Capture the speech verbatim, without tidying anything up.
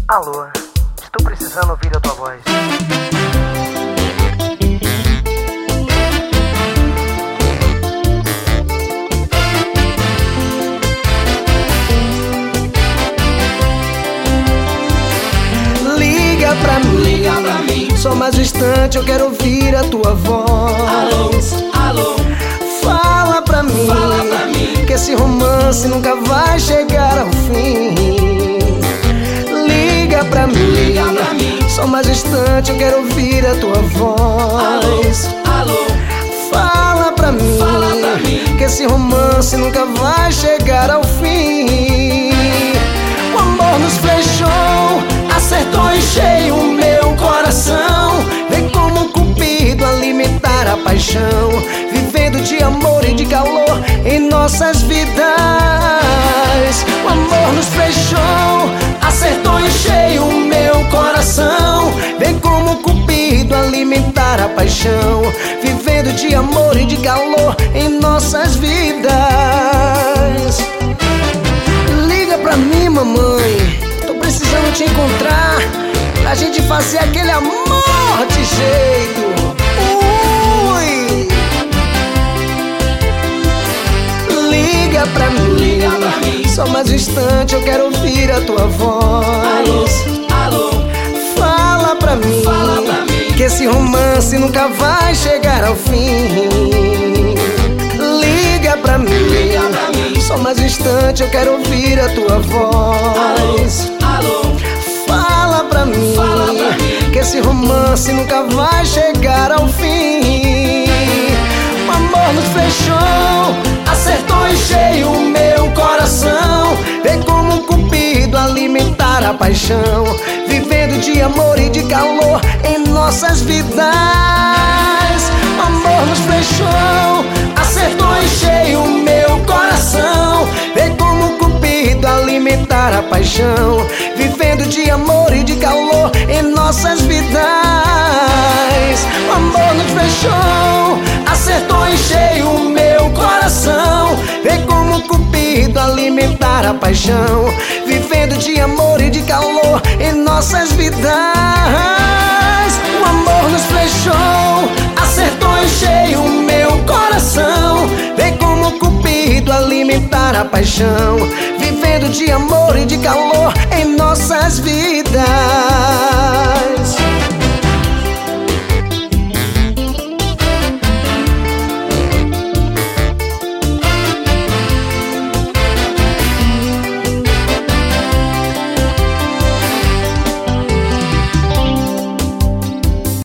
Alô, estou precisando ouvir a tua voz. Liga pra mim, liga pra mim. Só mais um instante, eu quero ouvir a tua voz. Alô, alô. Fala pra mim, fala pra mim, que esse romance nunca vai chegar ao fim. Liga pra mim, liga pra mim. Só mais um instante, eu quero ouvir a tua voz. Alô, alô. Fala pra mim, fala pra mim, que esse romance nunca vai chegar ao fim. O amor nos flechou, acertou em cheio o meu coração. Vem como um cupido alimentar a paixão, vivendo de amor e de calor em nossas vidas. O amor nos flechou, acertou em cheio o meu coração. Vem como um cupido alimentar a paixão, vivendo de amor e de calor em nossas vidas. Liga pra mim, mamãe, tô precisando te encontrar, pra gente fazer aquele amor de jeito. Ui! Liga pra mim, liga pra mim. Só mais um instante, eu quero ouvir a tua voz. Alô, alô. Fala pra mim, fala pra mim, que esse romance nunca vai chegar ao fim. Liga pra mim, liga pra mim. Só mais um instante, eu quero ouvir a tua voz. Alô, alô. Fala pra mim, fala pra mim, que esse romance nunca vai chegar ao fim. O amor nos fechou, acertou em cheio o meu coração. Vem como um cupido alimentar a paixão, vivendo de amor e de calor em nossas vidas. O amor nos fechou, acertou em cheio o meu coração. Vem como um cupido alimentar a paixão, vivendo de amor e de calor em nossas vidas. O amor nos fechou, acertou em cheio o meu coração. Vem como um cupido alimentar a paixão, vivendo de amor e de calor em nossas vidas. O amor nos flechou, acertou em cheio o meu coração. Vem como um cupido alimentar a paixão, vivendo de amor e de calor em nossas vidas.